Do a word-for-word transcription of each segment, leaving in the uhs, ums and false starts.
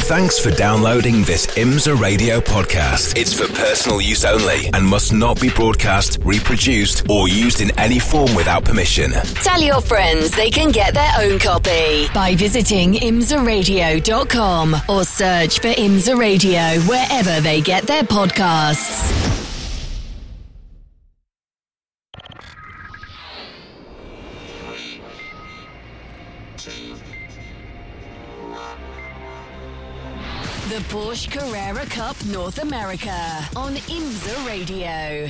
Thanks for downloading this IMSA Radio podcast. It's for personal use only and must not be broadcast, reproduced, or used in any form without permission. Tell your friends they can get their own copy by visiting imsa radio dot com or search for IMSA Radio wherever they get their podcasts. The Porsche Carrera Cup North America on IMSA Radio.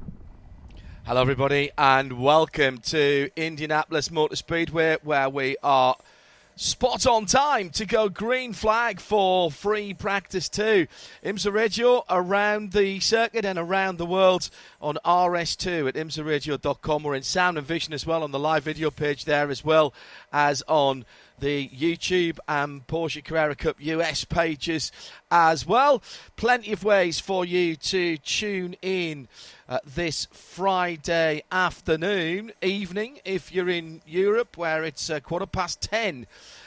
Hello everybody and welcome to Indianapolis Motor Speedway, where we are spot on time to go green flag for free practice two. IMSA Radio around the circuit and around the world on R S two at imsa radio dot com. We're in sound and vision as well on the live video page there, as well as on the YouTube and Porsche Carrera Cup U S pages as well. Plenty of ways for you to tune in uh, this Friday afternoon, evening, if you're in Europe, where it's uh, quarter past ten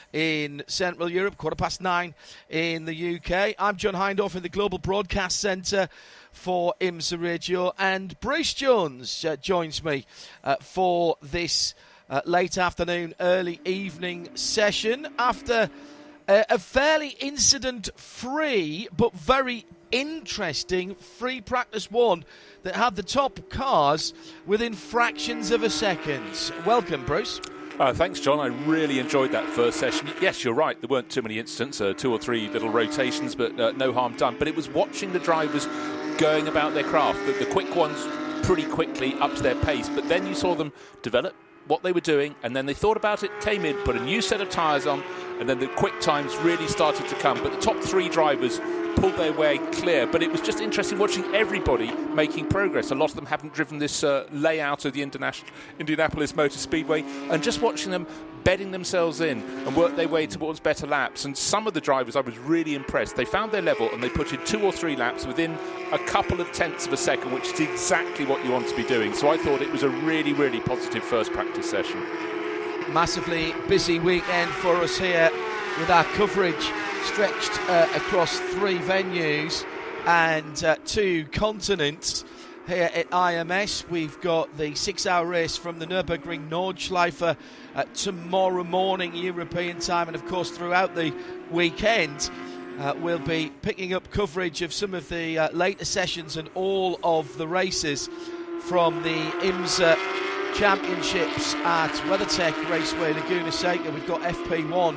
in Central Europe, quarter past nine in the U K. I'm John Hindhaugh in the Global Broadcast Centre for IMSA Radio, and Bruce Jones uh, joins me uh, for this Uh, late afternoon, early evening session after uh, a fairly incident-free but very interesting free practice one that had the top cars within fractions of a second. Welcome, Bruce. Uh, thanks, John. I really enjoyed that first session. Yes, you're right. There weren't too many incidents, uh, two or three little rotations, but uh, no harm done. But it was watching the drivers going about their craft. The, the quick ones pretty quickly up to their pace, but then you saw them develop what they were doing, and then they thought about it, came in, put a new set of tyres on, and then the quick times really started to come. But the top three drivers pulled their way clear. But it was just interesting watching everybody making progress. A lot of them haven't driven this uh, layout of the International Indianapolis Motor Speedway, and just watching them bedding themselves in and work their way towards better laps. And some of the drivers, I was really impressed. They found their level and they put in two or three laps within a couple of tenths of a second, which is exactly what you want to be doing. So I thought it was a really, really positive first practice session. Massively busy weekend for us here with our coverage stretched uh, across three venues and uh, two continents. Here at I M S, we've got the six-hour race from the Nürburgring Nordschleife uh, tomorrow morning European time, and of course throughout the weekend uh, we'll be picking up coverage of some of the uh, later sessions and all of the races from the IMSA Championships at WeatherTech Raceway Laguna Seca. We've got F P one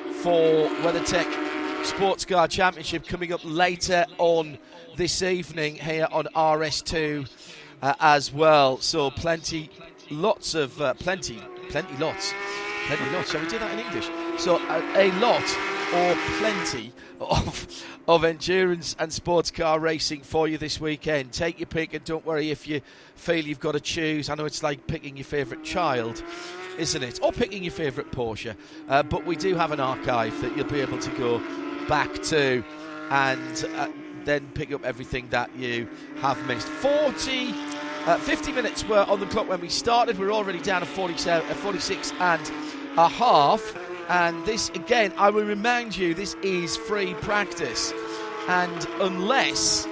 for WeatherTech Sports Car Championship coming up later on this evening here on R S two uh, as well. So plenty, lots of, uh, plenty, plenty lots, plenty lots. Shall we do that in English? So uh, a lot or plenty of, of endurance and sports car racing for you this weekend. Take your pick, and don't worry if you feel you've got to choose. I know it's like picking your favourite child, isn't it? Or picking your favourite Porsche. Uh, but we do have an archive that you'll be able to go back to and uh, then pick up everything that you have missed. forty, uh, fifty minutes were on the clock when we started. We're already down to forty-seven, uh, forty-six and a half. And this, again, I will remind you, this is free practice. And unless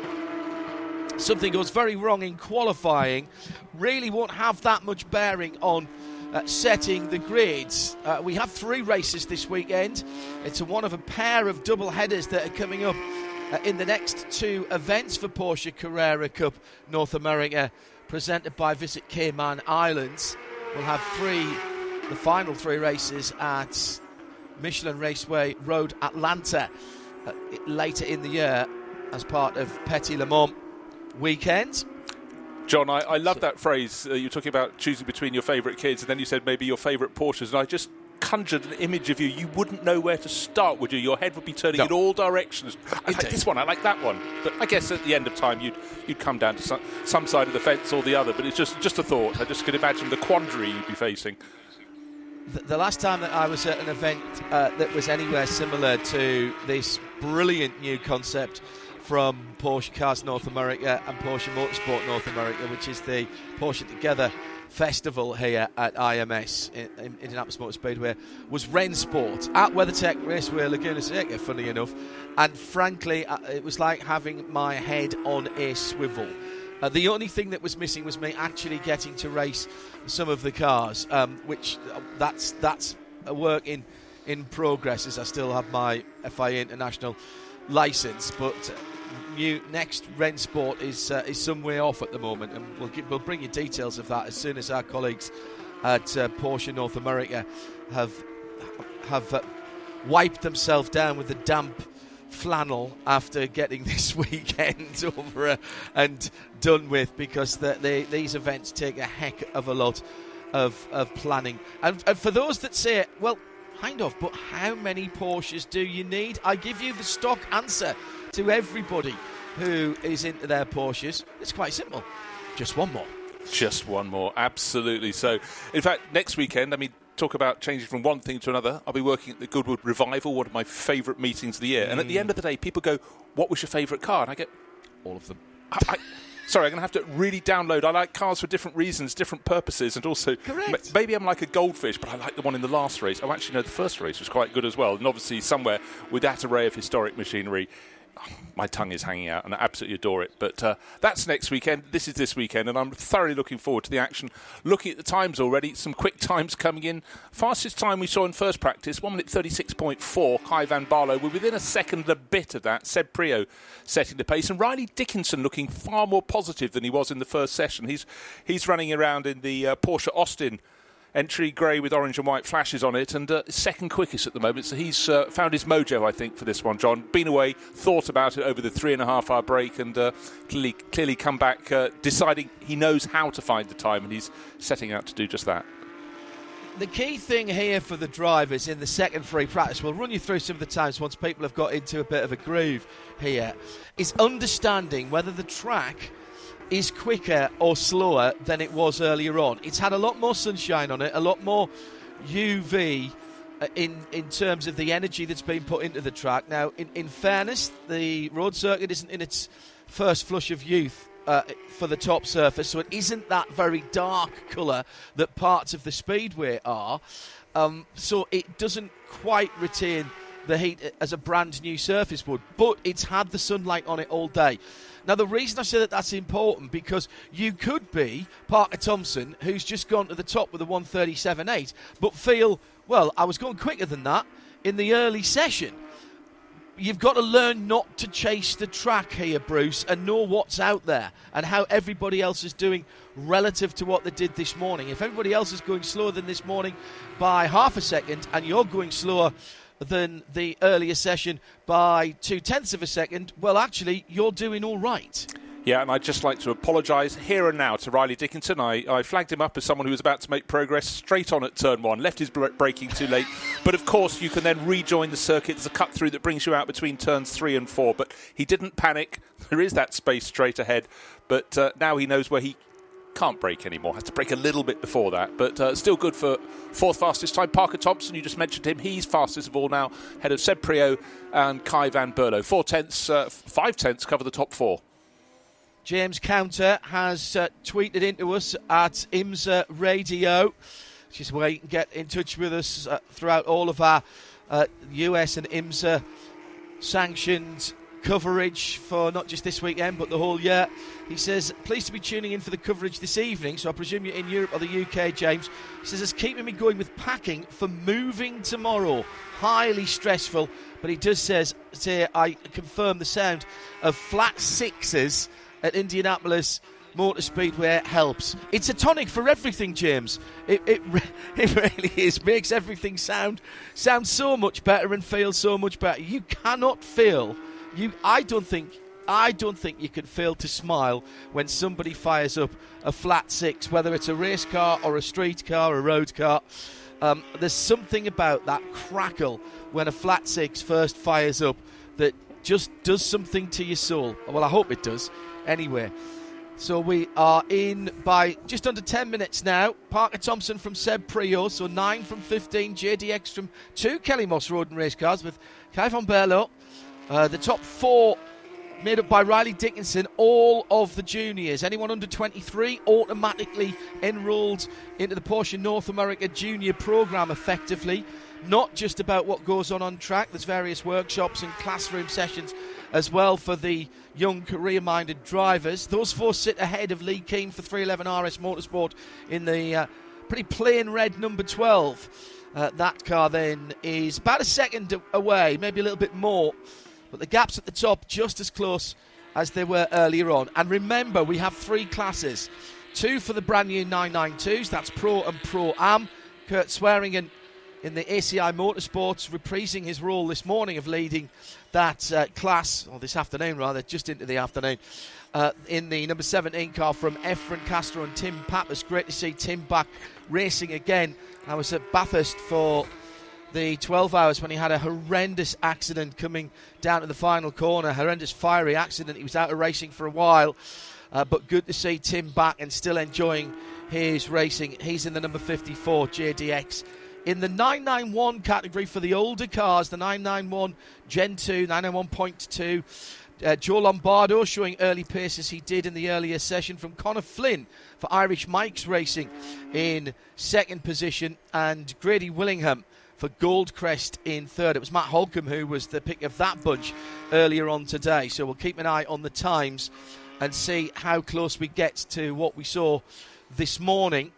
something goes very wrong in qualifying, really won't have that much bearing on Uh, setting the grids. Uh, we have three races this weekend. It's a one of a pair of double headers that are coming up uh, in the next two events for Porsche Carrera Cup North America, presented by Visit Cayman Islands. We'll have three, the final three races at Michelin Raceway Road Atlanta uh, later in the year as part of Petit Le Mans weekend. John, I, I love that phrase. Uh, you were talking about choosing between your favourite kids, and then you said maybe your favourite Porsches, and I just conjured an image of you. You wouldn't know where to start, would you? Your head would be turning no. in all directions. I like this one, I like that one. But I guess at the end of time, you'd you'd come down to some, some side of the fence or the other. But it's just, just a thought. I just could imagine the quandary you'd be facing. The, the last time that I was at an event uh, that was anywhere similar to this brilliant new concept from Porsche Cars North America and Porsche Motorsport North America, which is the Porsche Together festival here at I M S, in, in Indianapolis Motor Speedway, was Rennsport at WeatherTech Raceway, Laguna Seca, funny enough. And frankly, it was like having my head on a swivel. Uh, the only thing that was missing was me actually getting to race some of the cars, um, which uh, that's that's a work in, in progress, as I still have my F I A International licence. But uh, new next Rennsport is uh, is some way off at the moment, and we'll give, we'll bring you details of that as soon as our colleagues at uh, Porsche North America have have uh, wiped themselves down with the damp flannel after getting this weekend over uh, and done with, because the, the, these events take a heck of a lot of, of planning. And, and for those that say, well, kind of, but how many Porsches do you need? I give you the stock answer to everybody who is into their Porsches. It's quite simple. Just one more. Just one more, absolutely. So, in fact, next weekend, I mean, talk about changing from one thing to another. I'll be working at the Goodwood Revival, one of my favourite meetings of the year. Mm. And at the end of the day, people go, what was your favourite car? And I get, all of them. I, I, sorry, I'm going to have to really download. I like cars for different reasons, different purposes, and also m- maybe I'm like a goldfish, but I like the one in the last race. Oh, actually, no, the first race was quite good as well. And obviously, somewhere with that array of historic machinery, my tongue is hanging out, and I absolutely adore it. But uh, that's next weekend. This is this weekend, and I'm thoroughly looking forward to the action. Looking at the times already, some quick times coming in. Fastest time we saw in first practice, one minute thirty-six point four. Kai van Barlo. We're within a second and a bit of that. Seb Priaulx setting the pace, and Riley Dickinson looking far more positive than he was in the first session. He's he's running around in the uh, Porsche Austin entry, grey with orange and white flashes on it, and uh, second quickest at the moment. So he's uh, found his mojo, I think, for this one, John. Been away, thought about it over the three and a half hour break, and uh, clearly, clearly come back uh, deciding he knows how to find the time, and he's setting out to do just that. The key thing here for the drivers in the second free practice, we'll run you through some of the times once people have got into a bit of a groove here, is understanding whether the track is quicker or slower than it was earlier on. It's had a lot more sunshine on it, a lot more U V uh, in in terms of the energy that's been put into the track. Now, in, in fairness, the road circuit isn't in its first flush of youth uh, for the top surface, so it isn't that very dark colour that parts of the speedway are. Um, so it doesn't quite retain the heat as a brand new surface would, but it's had the sunlight on it all day. Now, the reason I say that that's important, because you could be Parker Thompson, who's just gone to the top with a one thirty-seven point eight, but feel, well, I was going quicker than that in the early session. You've got to learn not to chase the track here, Bruce, and know what's out there and how everybody else is doing relative to what they did this morning. If everybody else is going slower than this morning by half a second, and you're going slower than the earlier session by two-tenths of a second, well, actually, you're doing all right. Yeah, and I'd just like to apologise here and now to Riley Dickinson. I, I flagged him up as someone who was about to make progress straight on at turn one, left his braking too late. But, of course, you can then rejoin the circuit. There's a cut-through that brings you out between turns three and four. But he didn't panic. There is that space straight ahead. But uh, now he knows where he can't brake anymore. Has to brake a little bit before that, but uh, still good for fourth fastest time. Parker Thompson, you just mentioned him. He's fastest of all now, ahead of Seb Priaulx and Kai van Barlo. Four tenths, uh, five tenths cover the top four. James Counter has uh, tweeted into us at IMSA Radio, which is where you can get in touch with us uh, throughout all of our uh, U S and IMSA sanctioned coverage for not just this weekend but the whole year. He says, pleased to be tuning in for the coverage this evening, so I presume you're in Europe or the U K, James. He says, it's keeping me going with packing for moving tomorrow. Highly stressful, but he does says, say, I confirm the sound of flat sixes at Indianapolis Motor Speedway helps. It's a tonic for everything, James. It it, it really is. Makes everything sound sound so much better and feel so much better. You cannot feel You, I don't think, I don't think you can fail to smile when somebody fires up a flat six, whether it's a race car or a street car or a road car. Um, there's something about that crackle when a flat six first fires up that just does something to your soul. Well, I hope it does. Anyway, so we are in by just under ten minutes now. Parker Thompson from Seb Priaulx, so nine from fifteen. J D Ekstrom, two Kelly Moss Road and Race cars with Kai van Barlo. Uh, the top four made up by Riley Dickinson, all of the juniors. Anyone under twenty-three automatically enrolled into the Porsche North America Junior Programme effectively. Not just about what goes on on track. There's various workshops and classroom sessions as well for the young career-minded drivers. Those four sit ahead of Lee Keane for three eleven R S Motorsport in the uh, pretty plain red number twelve. Uh, that car then is about a second away, maybe a little bit more. But the gaps at the top just as close as they were earlier on. And remember, we have three classes. Two for the brand new nine ninety-twos. That's Pro and Pro-Am. Kurt Swearingen in the A C I Motorsports, reprising his role this morning of leading that uh, class, or this afternoon rather, just into the afternoon, uh, in the number seventeen car from Efren Castro and Tim Pappas. Great to see Tim back racing again. I was at Bathurst for the twelve hours when he had a horrendous accident coming down to the final corner, horrendous fiery accident. He was out of racing for a while, uh, but good to see Tim back and still enjoying his racing. He's in the number fifty-four J D X. In the nine ninety-one category for the older cars, the nine ninety-one Gen two, nine ninety-one point two, uh, Joe Lombardo showing early pace as he did in the earlier session from Connor Flynn for Irish Mike's Racing in second position, and Grady Willingham for Goldcrest in third. It was Matt Holcomb who was the pick of that bunch earlier on today, so we'll keep an eye on the times and see how close we get to what we saw this morning.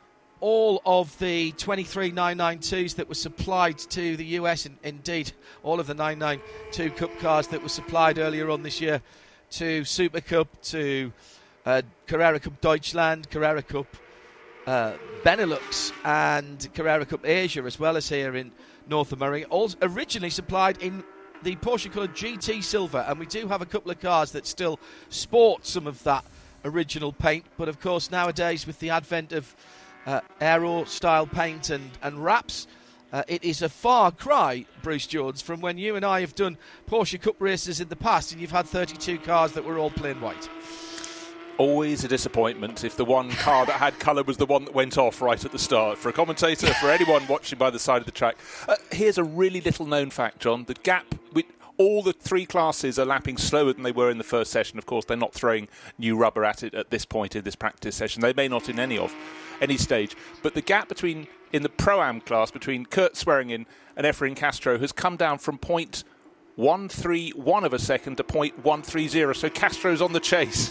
All of the twenty-three nine ninety-twos that were supplied to the U S, and indeed all of the nine ninety-two Cup cars that were supplied earlier on this year to Super Cup, to uh, Carrera Cup Deutschland, Carrera Cup uh, Benelux and Carrera Cup Asia, as well as here in North America, all originally supplied in the Porsche coloured G T Silver, and we do have a couple of cars that still sport some of that original paint, but of course nowadays with the advent of Uh, aero-style paint and, and wraps, uh, it is a far cry, Bruce Jones, from when you and I have done Porsche Cup races in the past and you've had thirty-two cars that were all plain white. Always a disappointment if the one car that had colour was the one that went off right at the start. For a commentator, for anyone watching by the side of the track. Uh, here's a really little-known fact, John. The gap... with all the three classes are lapping slower than they were in the first session. Of course, they're not throwing new rubber at it at this point in this practice session. They may not in any of any stage. But the gap between in the Pro-Am class between Kurt Swearingen and Efren Castro has come down from point one three one of a second to point one three zero. So Castro's on the chase.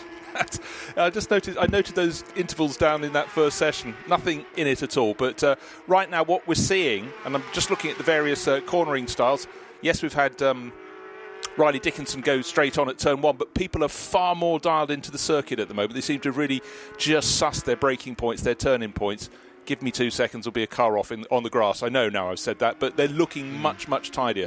I just noted I noted those intervals down in that first session. Nothing in it at all. But uh, right now, what we're seeing, and I'm just looking at the various uh, cornering styles. Yes, we've had Um, Riley Dickinson goes straight on at turn one, but people are far more dialed into the circuit at the moment. They seem to really just suss their braking points, their turning points. Give me two seconds, there'll be a car off in, on the grass. I know now I've said that, but they're looking much, much tidier.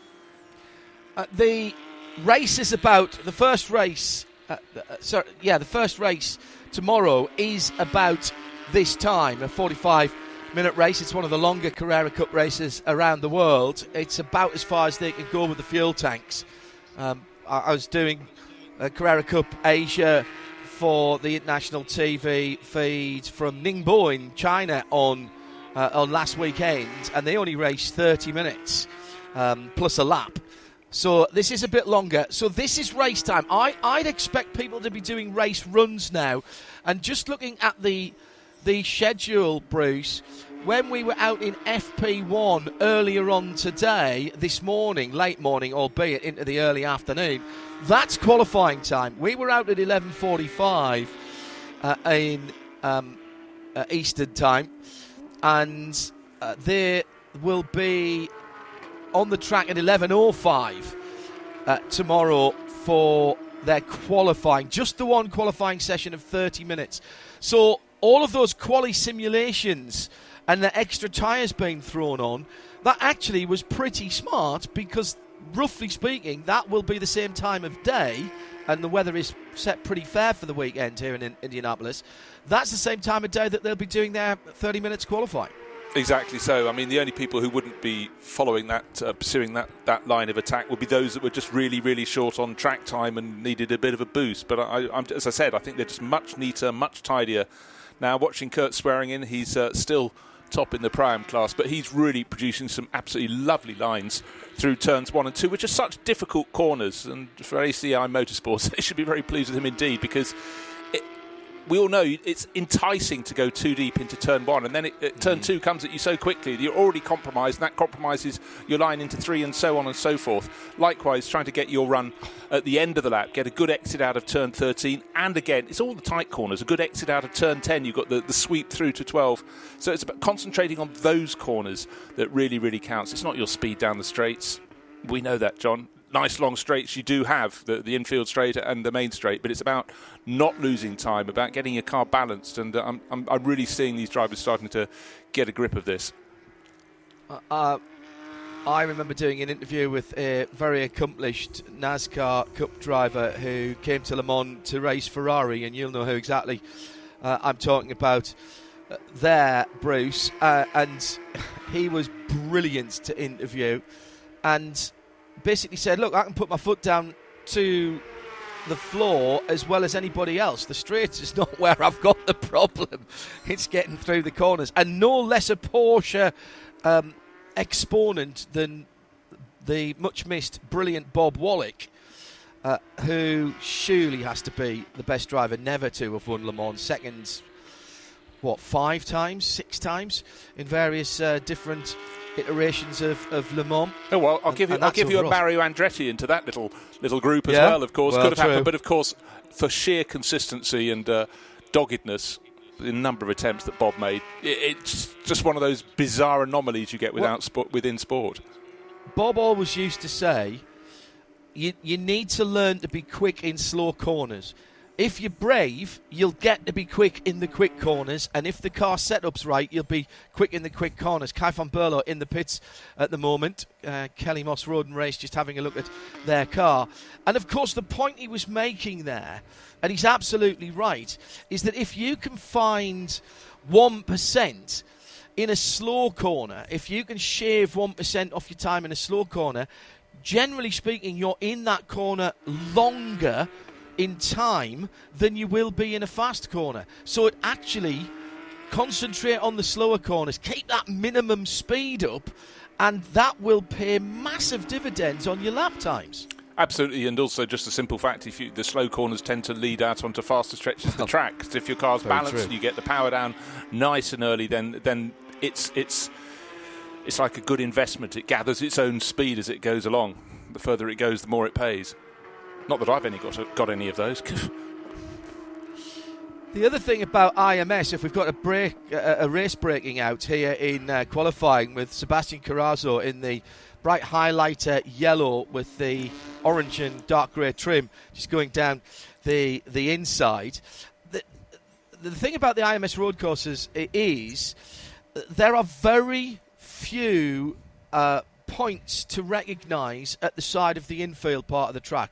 Uh, the race is about, the first race, uh, uh, sorry, yeah, the first race tomorrow is about this time, a forty-five minute race. It's one of the longer Carrera Cup races around the world. It's about as far as they can go with the fuel tanks. Um, I, I was doing a Carrera Cup Asia for the international T V feed from Ningbo in China on uh, on last weekend, and they only raced thirty minutes um, plus a lap. So this is a bit longer. So this is race time. I, I'd expect people to be doing race runs now, and just looking at the the schedule, Bruce, when we were out in F P one earlier on today, this morning, late morning, albeit into the early afternoon, that's qualifying time. We were out at eleven forty-five uh, in um, uh, Eastern time, and uh, there will be on the track at eleven oh five uh, tomorrow for their qualifying, just the one qualifying session of thirty minutes. So all of those quali simulations and the extra tyres being thrown on, that actually was pretty smart, because roughly speaking that will be the same time of day, and the weather is set pretty fair for the weekend here in Indianapolis. That's the same time of day that they'll be doing their thirty minutes qualifying. Exactly so. I mean, the only people who wouldn't be following that, uh, pursuing that, that line of attack would be those that were just really, really short on track time and needed a bit of a boost. But I, I'm, as I said, I think they're just much neater, much tidier. Now, watching Kurt Swearingen, he's uh, still top in the Pro-Am class, but he's really producing some absolutely lovely lines through turns one and two, which are such difficult corners. And for A C I Motorsports, they should be very pleased with him indeed, because it, we all know it's enticing to go too deep into turn one, and then it, it, turn two comes at you so quickly that you're already compromised, and that compromises your line into three, and so on and so forth. Likewise, trying to get your run at the end of the lap, get a good exit out of turn thirteen, and again, it's all the tight corners, a good exit out of turn ten, you've got the, the sweep through to twelve. So it's about concentrating on those corners that really, really counts. It's not your speed down the straights. We know that, John. Nice long straights you do have, the, the infield straight and the main straight, but it's about not losing time, about getting your car balanced, and uh, I'm, I'm, I'm really seeing these drivers starting to get a grip of this. Uh, I remember doing an interview with a very accomplished NASCAR Cup driver who came to Le Mans to race Ferrari, and you'll know who exactly uh, I'm talking about uh, there, Bruce, uh, and he was brilliant to interview, and basically said, look, I can put my foot down to the floor as well as anybody else. The straights is not where I've got the problem. It's getting through the corners. And no less a Porsche um, exponent than the much-missed, brilliant Bob Wallach, uh, who surely has to be the best driver never to have won Le Mans. Second, what, five times, six times in various uh, different iterations of, of Le Mans. Oh well, I'll give you, I'll give you a Mario Andretti into that little little group as yeah? well. Of course, well, could have true. happened, but of course, for sheer consistency and uh, doggedness, the number of attempts that Bob made, it, it's just one of those bizarre anomalies you get without sport, within sport. Bob always used to say, you you need to learn to be quick in slow corners. If you're brave, you'll get to be quick in the quick corners, and if the car setup's right, you'll be quick in the quick corners. Kai van Berlo in the pits at the moment. Uh, Kelly Moss Road and Race just having a look at their car. And of course, the point he was making there, and he's absolutely right, is that if you can find one percent in a slow corner, if you can shave one percent off your time in a slow corner, generally speaking, you're in that corner longer in time than you will be in a fast corner. So it actually concentrate on the slower corners, keep that minimum speed up, and that will pay massive dividends on your lap times. Absolutely, and also just a simple fact, if you, the slow corners tend to lead out onto faster stretches of the track. So if your car's Very balanced true. and you get the power down nice and early, then then it's it's it's like a good investment. It gathers its own speed as it goes along. The further it goes, the more it pays. Not that I've any got, got any of those. The other thing about I M S, if we've got a break, a, a race breaking out here in uh, qualifying with Sebastian Carrazzo in the bright highlighter yellow with the orange and dark grey trim, just going down the the inside. The, the thing about the I M S road courses is there are very few uh, points to recognise at the side of the infield part of the track.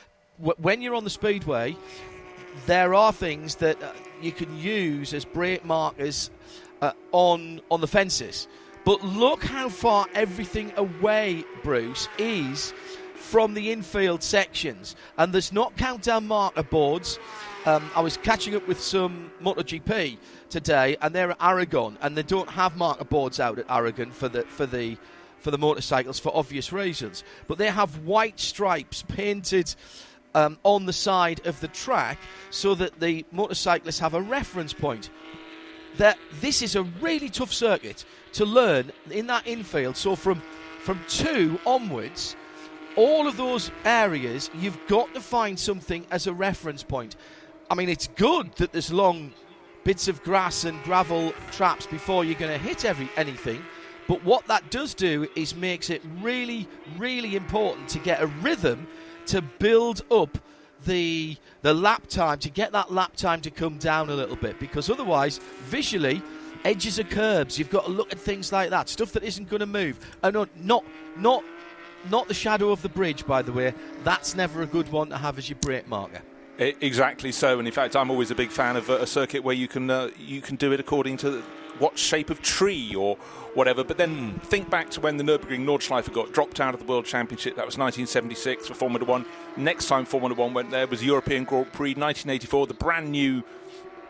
When you're on the speedway, there are things that uh, you can use as brake markers uh, on on the fences. But look how far everything away, Bruce, is from the infield sections. And there's not countdown marker boards. Um, I was catching up with some MotoGP today, and they're at Aragon, and they don't have marker boards out at Aragon for the for the for the motorcycles for obvious reasons. But they have white stripes painted Um, on the side of the track so that the motorcyclists have a reference point. That this is a really tough circuit to learn in that infield. So from from two onwards, all of those areas, you've got to find something as a reference point. I mean, it's good that there's long bits of grass and gravel traps before you're going to hit every anything. But what that does do is makes it really, really important to get a rhythm to build up the the lap time, to get that lap time to come down a little bit, because otherwise, visually, edges of curbs, you've got to look at things like that, stuff that isn't going to move. Oh, no, not not not the shadow of the bridge, by the way. That's never a good one to have as your brake marker. Exactly so, and in fact, I'm always a big fan of a circuit where you can uh, you can do it according to what shape of tree or whatever. But then think back to when the Nürburgring Nordschleife got dropped out of the World Championship. That was nineteen seventy-six for Formula One. Next time Formula One went there was European Grand Prix nineteen eighty-four, the brand new,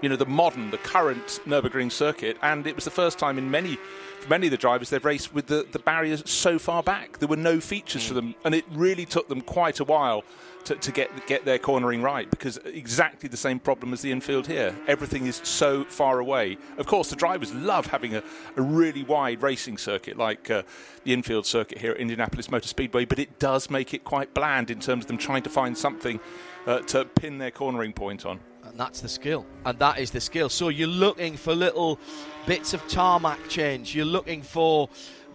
you know, the modern, the current Nürburgring circuit, and it was the first time in many, for many of the drivers, they've raced with the, the barriers so far back. There were no features mm. for them, and it really took them quite a while to, to get get their cornering right, because exactly the same problem as the infield here. Everything is so far away. Of course, the drivers love having a, a really wide racing circuit like uh, the infield circuit here at Indianapolis Motor Speedway, but it does make it quite bland in terms of them trying to find something uh, to pin their cornering point on. And that's the skill. And that is the skill. So you're looking for little bits of tarmac change. You're looking for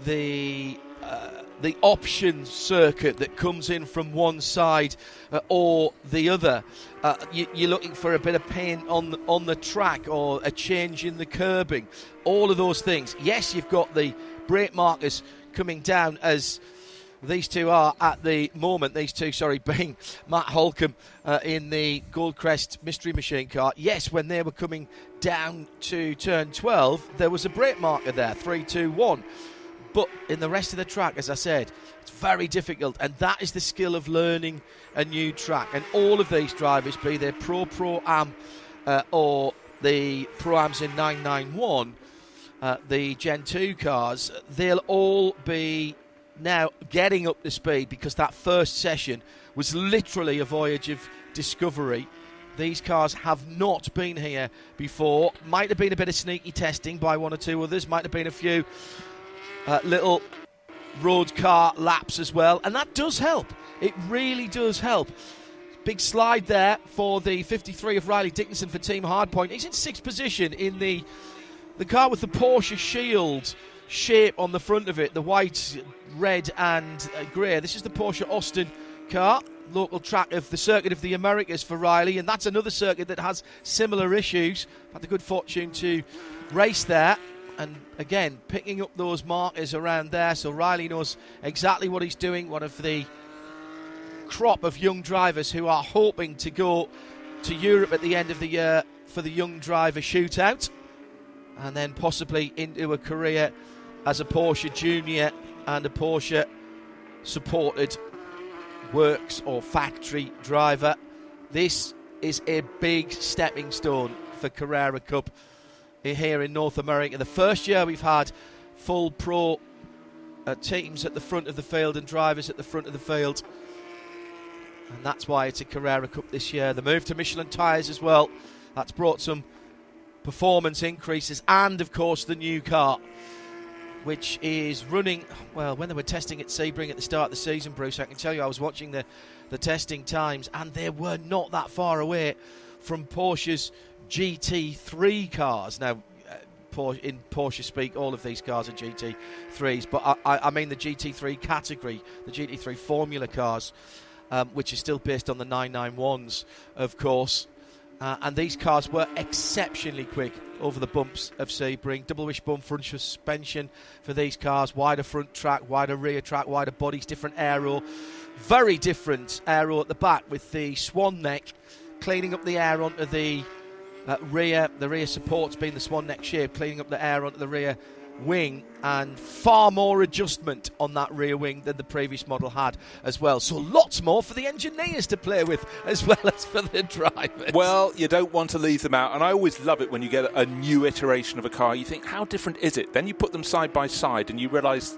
the uh, the option circuit that comes in from one side uh, or the other. Uh, you, you're looking for a bit of paint on the, on the track, or a change in the curbing. All of those things. Yes, you've got the brake markers coming down, as these two are at the moment. These two, sorry, being Matt Holcomb uh, in the Goldcrest Mystery Machine car. Yes, when they were coming down to turn twelve, there was a brake marker there, three, two, one. But in the rest of the track, as I said, it's very difficult. And that is the skill of learning a new track. And all of these drivers, be they Pro Pro-Am uh, or the Pro-Ams in nine ninety-one, uh, the Gen two cars, they'll all be now getting up to speed, because that first session was literally a voyage of discovery. These cars have not been here before. Might have been a bit of sneaky testing by one or two others. Might have been a few uh, little road car laps as well. And that does help. It really does help. Big slide there for the fifty-three of Riley Dickinson for Team Hardpoint. He's in sixth position in the the car with the Porsche Shield shape on the front of it, the white, red and uh, grey. This is the Porsche Austin car, local track of the Circuit of the Americas for Riley, and that's another circuit that has similar issues. Had the good fortune to race there, and again picking up those markers around there, so Riley knows exactly what he's doing. One of the crop of young drivers who are hoping to go to Europe at the end of the year for the young driver shootout, and then possibly into a career as a Porsche Junior and a Porsche supported works or factory driver. This is a big stepping stone for Carrera Cup here in North America. The first year we've had full pro uh, teams at the front of the field and drivers at the front of the field, and that's why it's a Carrera Cup this year. The move to Michelin tyres as well, that's brought some performance increases, and of course the new car, which is running, well, when they were testing at Sebring at the start of the season, Bruce, I can tell you I was watching the, the testing times, and they were not that far away from Porsche's G T three cars. Now, uh, in Porsche speak, all of these cars are G T threes, but I, I mean the G T three category, the G T three Formula cars, um, which is still based on the nine ninety-ones, of course. Uh, and these cars were exceptionally quick over the bumps of Sebring. Double wishbone front suspension for these cars, wider front track, wider rear track, wider bodies, different aero. Very different aero at the back with the swan neck, cleaning up the air onto the uh, rear, the rear supports being the swan neck shape, cleaning up the air onto the rear wing, and far more adjustment on that rear wing than the previous model had as well. So lots more for the engineers to play with as well as for the drivers. Well, you don't want to leave them out, and I always love it when you get a new iteration of a car. You think, how different is it? Then you put them side by side and you realise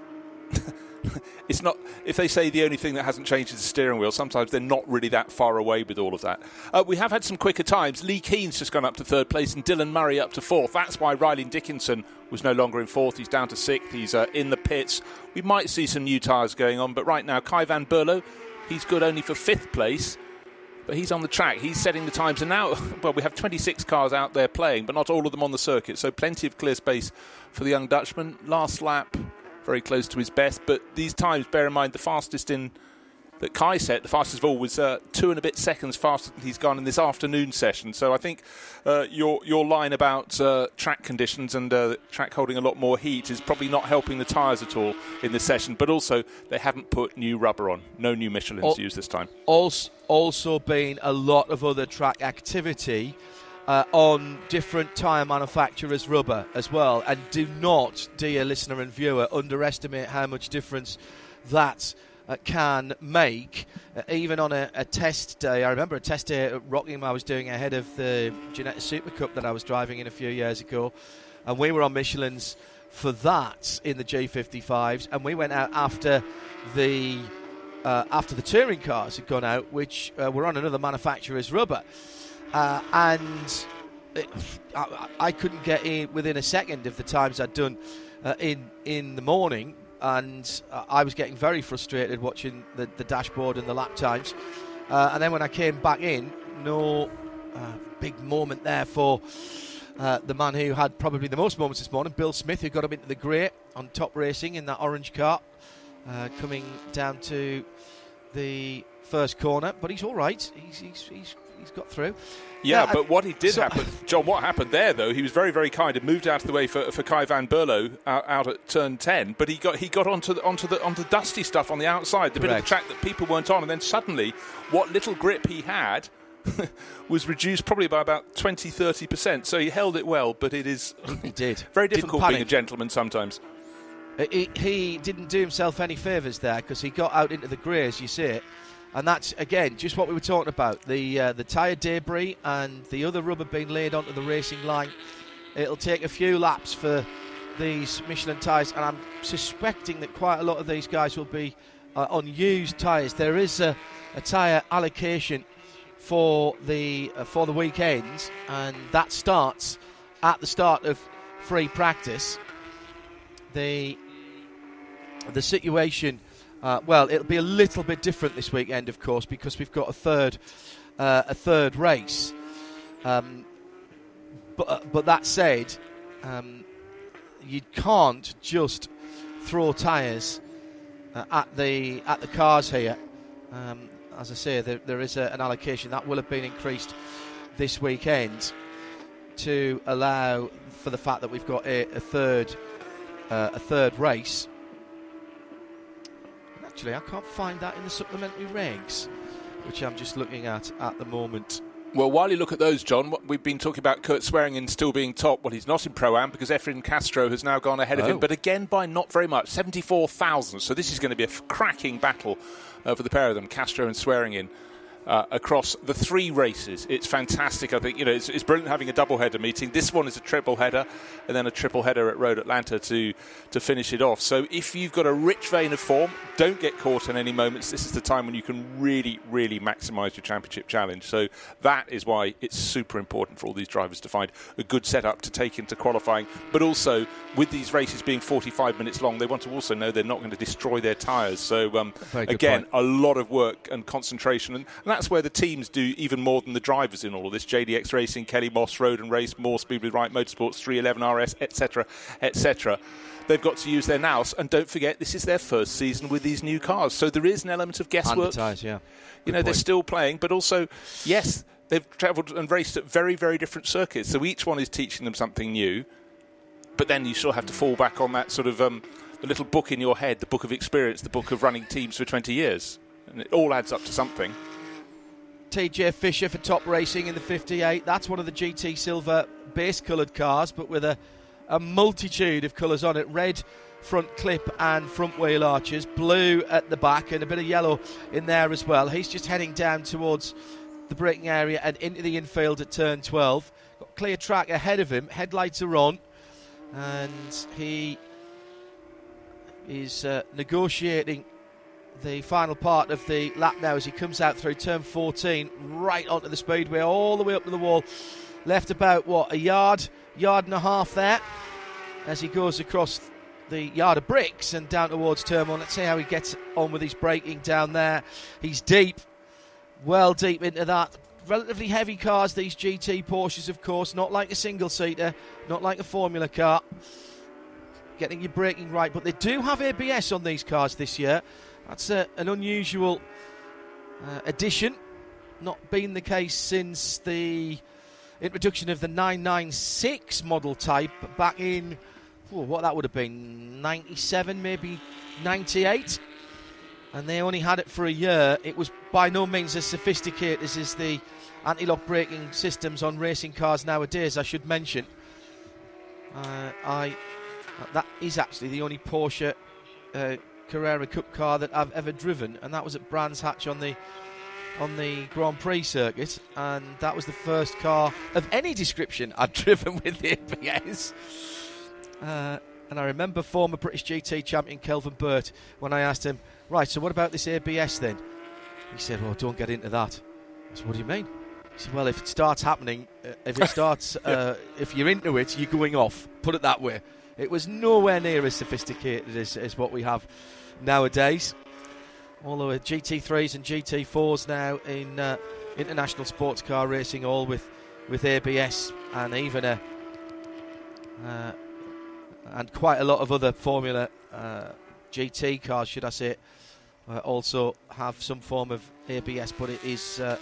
it's not, if they say the only thing that hasn't changed is the steering wheel, sometimes they're not really that far away with all of that. Uh, we have had some quicker times. Lee Keen's just gone up to third place and Dylan Murray up to fourth. That's why Riley Dickinson was no longer in fourth. He's down to sixth. He's uh, in the pits. We might see some new tyres going on, but right now Kai van Berlo, he's good only for fifth place, but he's on the track. He's setting the times, and now, well, we have twenty-six cars out there playing, but not all of them on the circuit, so plenty of clear space for the young Dutchman. Last lap, very close to his best, but these times, bear in mind, the fastest in that Kai set, the fastest of all, was uh, two and a bit seconds faster than he's gone in this afternoon session. So I think uh, your your line about uh, track conditions and uh, track holding a lot more heat is probably not helping the tyres at all in this session. But also, they haven't put new rubber on. No new Michelins Al- used this time. Also, also been a lot of other track activity Uh, on different tyre manufacturers' rubber as well. And do not, dear listener and viewer, underestimate how much difference that uh, can make, uh, even on a, a test day. I remember a test day at Rockingham I was doing ahead of the Ginetta Super Cup that I was driving in a few years ago, and we were on Michelin's for that in the G fifty-fives, and we went out after the uh, after the touring cars had gone out, which uh, were on another manufacturer's rubber, uh, and it, I, I couldn't get in within a second of the times I'd done uh, in in the morning, and uh, I was getting very frustrated watching the, the dashboard and the lap times, uh, and then when I came back in, no uh, big moment there for Uh, the man who had probably the most moments this morning, Bill Smith, who got up into the grey on Top Racing in that orange car, uh, coming down to the first corner. But he's all right. He's he's he's, he's got through. Yeah, yeah but I, what he did so, happen, John, what happened there, though, he was very, very kind and moved out of the way for, for Kai van Berlo out, out at turn ten, but he got he got onto the, onto the onto the dusty stuff on the outside, the correct. bit of the track that people weren't on, and then suddenly, what little grip he had was reduced probably by about twenty to thirty percent. So he held it well, but it is he did. very difficult being a gentleman sometimes. He, he didn't do himself any favours there, because he got out into the grey, as you say, and that's, again, just what we were talking about. The uh, the tyre debris and the other rubber being laid onto the racing line. It'll take a few laps for these Michelin tyres, and I'm suspecting that quite a lot of these guys will be uh, on used tyres. There is a, a tyre allocation for the uh, for the weekends, and that starts at the start of free practice. The the situation, uh, well, it'll be a little bit different this weekend, of course, because we've got a third uh, a third race. Um, but uh, but that said, um, you can't just throw tyres uh, at the at the cars here. Um, As I say, there, there is a, an allocation that will have been increased this weekend to allow for the fact that we've got a, a third uh, a third race. And actually, I can't find that in the supplementary regs, which I'm just looking at at the moment. Well, while you look at those, John, we've been talking about Kurt Swearingen still being top. Well, he's not in Pro-Am because Efren Castro has now gone ahead of oh. him, but again by not very much, seventy-four thousand. So this is going to be a f- cracking battle uh, for the pair of them, Castro and Swearingen, uh, across the three races. It's fantastic. I think, you know, it's, it's brilliant having a double-header meeting. This one is a triple-header, and then a triple-header at Road Atlanta to, to finish it off. So if you've got a rich vein of form, don't get caught in any moments. This is the time when you can really, really maximise your championship challenge. So that is why it's super important for all these drivers to find a good setup to take into qualifying. But also, with these races being forty-five minutes long, they want to also know they're not going to destroy their tyres. So, um, again, point. a lot of work and concentration. And, and that's where the teams do even more than the drivers in all of this. J D X Racing, Kelly Moss, Road and Race, More Speed with Wright Motorsports, three eleven R S, et cetera, et cetera. They've got to use their nous, and don't forget, this is their first season with these new cars. So there is an element of guesswork. And the tyres, yeah. Good you know, point. They're still playing, but also, yes, they've travelled and raced at very, very different circuits. So each one is teaching them something new. But then you still have to fall back on that sort of um, the little book in your head, the book of experience, the book of running teams for twenty years. And it all adds up to something. T J Fisher for Top Racing in the fifty-eight. That's one of the G T Silver base-coloured cars, but with a, a multitude of colours on it. Red front clip and front wheel arches, blue at the back, and a bit of yellow in there as well. He's just heading down towards the braking area and into the infield at turn twelve. Got clear track ahead of him. Headlights are on, and he is uh, negotiating the final part of the lap now as he comes out through turn fourteen, right onto the speedway, all the way up to the wall. Left about, what, a yard, yard and a half there as he goes across the yard of bricks and down towards turn one. Let's see how he gets on with his braking down there. He's deep, well deep into that. Relatively heavy cars, these G T Porsches, of course, not like a single-seater, not like a Formula car. Getting your braking right, but they do have A B S on these cars this year. That's a, an unusual uh, addition. Not been the case since the introduction of the nine ninety-six model type back in, oh, what that would have been, ninety-seven, maybe ninety-eight. And they only had it for a year. It was by no means as sophisticated as is the anti-lock braking systems on racing cars nowadays, I should mention. Uh, I uh, that is actually the only Porsche uh, Carrera Cup car that I've ever driven, and that was at Brands Hatch on the on the Grand Prix circuit, and that was the first car of any description I'd driven with the A B S. Uh, and I remember former British G T champion Kelvin Burt, when I asked him, right, so what about this A B S then? He said, well, don't get into that. I said, what do you mean? He said, well, if it starts happening, uh, if it starts, uh, if you're into it, you're going off. Put it that way. It was nowhere near as sophisticated as, as what we have nowadays. Although G T threes and G T fours now in uh, international sports car racing, all with, with A B S, and even a uh, and quite a lot of other Formula uh, G T cars, should I say, uh, also have some form of A B S, but it is uh,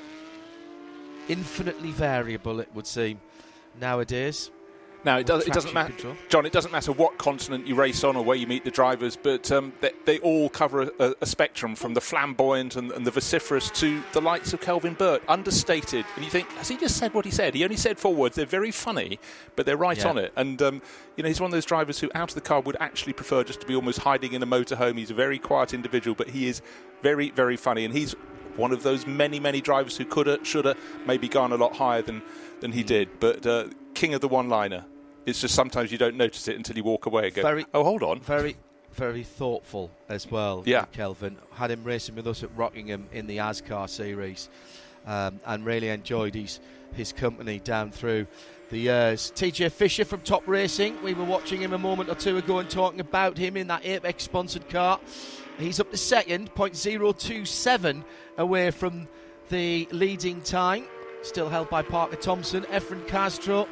infinitely variable, it would seem, nowadays. Now, it, does, it doesn't matter, John, it doesn't matter what continent you race on or where you meet the drivers, but um, they, they all cover a, a spectrum from the flamboyant and, and the vociferous to the likes of Kelvin Burt, understated. And you think, has he just said what he said? He only said four words. They're very funny, but they're right yeah. on it. And, um, you know, he's one of those drivers who out of the car would actually prefer just to be almost hiding in a motorhome. He's a very quiet individual, but he is very, very funny. And he's one of those many, many drivers who could have, should have, maybe gone a lot higher than, than he did. But uh, king of the one-liner. It's just sometimes you don't notice it until you walk away and go, very, oh, hold on. Very, very thoughtful as well, yeah. Kelvin. Had him racing with us at Rockingham in the ASCAR series, um, and really enjoyed his, his company down through the years. T J Fisher from Top Racing, we were watching him a moment or two ago and talking about him in that Apex-sponsored car. He's up to second, zero point zero two seven away from the leading time, still held by Parker Thompson. Efren Castro,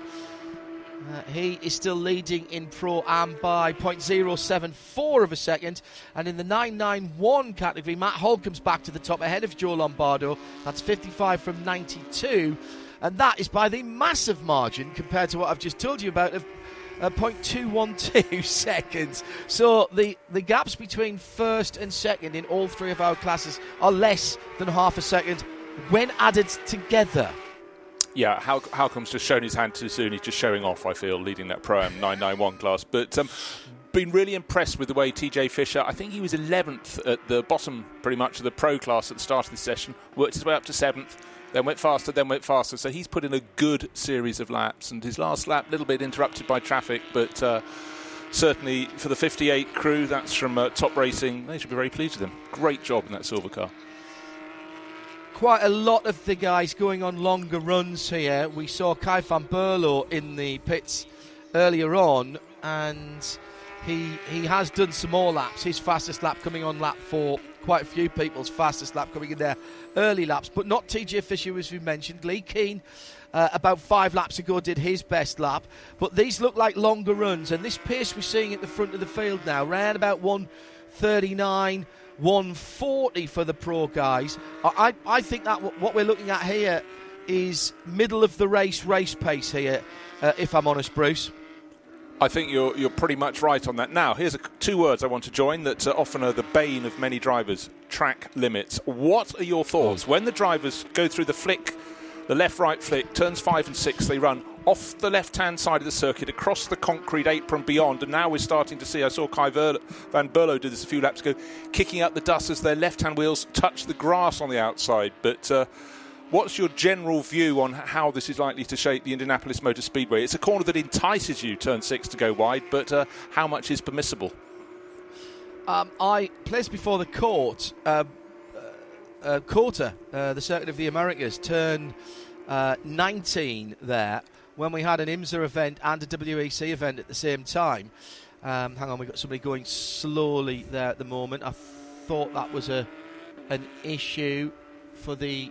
Uh, he is still leading in Pro-Am by zero point zero seven four of a second. And in the nine ninety-one category, Matt Holcomb's back to the top ahead of Joe Lombardo. That's fifty-five from ninety-two. And that is by the massive margin compared to what I've just told you about of uh, zero point two one two seconds. So the, the gaps between first and second in all three of our classes are less than half a second when added together. Yeah, Hal- Halcom's just shown his hand too soon. He's just showing off, I feel, leading that Pro-Am nine ninety-one class. But um, been really impressed with the way T J Fisher, I think he was eleventh at the bottom pretty much of the Pro class at the start of the session, worked his way up to seventh, then went faster, then went faster. So he's put in a good series of laps. And his last lap, a little bit interrupted by traffic, but uh, certainly for the fifty-eight crew, that's from uh, Top Racing, they should be very pleased with him. Great job in that silver car. Quite a lot of the guys going on longer runs here. We saw Kai van Berlo in the pits earlier on, and he he has done some more laps. His fastest lap coming on lap four. Quite a few people's fastest lap coming in their early laps, but not T J Fisher, as we mentioned. Lee Keane, uh, about five laps ago, did his best lap. But these look like longer runs, and this pace we're seeing at the front of the field now, around about one thirty-nine, one forty for the pro guys. I, I think that w- what we're looking at here is middle of the race race pace here, uh, if I'm honest, Bruce. I think you're you're pretty much right on that. Now, here's a, two words I want to join that uh, often are the bane of many drivers: track limits. What are your thoughts when the drivers go through the flick, the left-right flick, turns five and six, they run off the left-hand side of the circuit, across the concrete apron beyond, and now we're starting to see, I saw Kai Ver- van Berlo do this a few laps ago, kicking up the dust as their left-hand wheels touch the grass on the outside. But uh, what's your general view on how this is likely to shape the Indianapolis Motor Speedway? It's a corner that entices you, turn six, to go wide, but uh, how much is permissible? Um, I placed before the court, uh, uh, quarter, uh, the Circuit of the Americas, turn uh, nineteen there, when we had an IMSA event and a W E C event at the same time. Um, hang on, we've got somebody going slowly there at the moment. I thought that was a an issue for the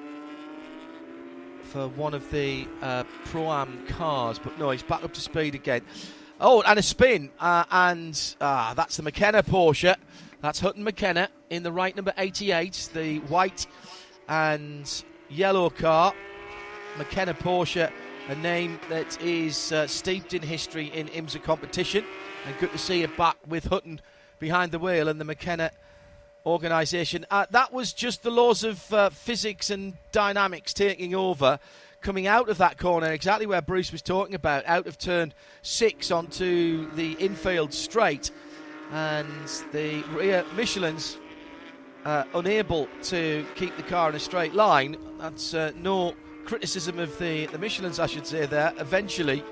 for one of the uh, Pro-Am cars, but no, he's back up to speed again. Oh, and a spin, uh, and uh, that's the McKenna Porsche. That's Hutton McKenna in the right number eighty-eight, the white and yellow car. McKenna Porsche, a name that is uh, steeped in history in IMSA competition, and good to see it back with Hutton behind the wheel and the McKenna organisation. Uh, that was just the laws of uh, physics and dynamics taking over, coming out of that corner, exactly where Bruce was talking about, out of turn six onto the infield straight. and the rear Michelin's uh, unable to keep the car in a straight line. That's uh, no criticism of the, the Michelin's, I should say there. Eventually,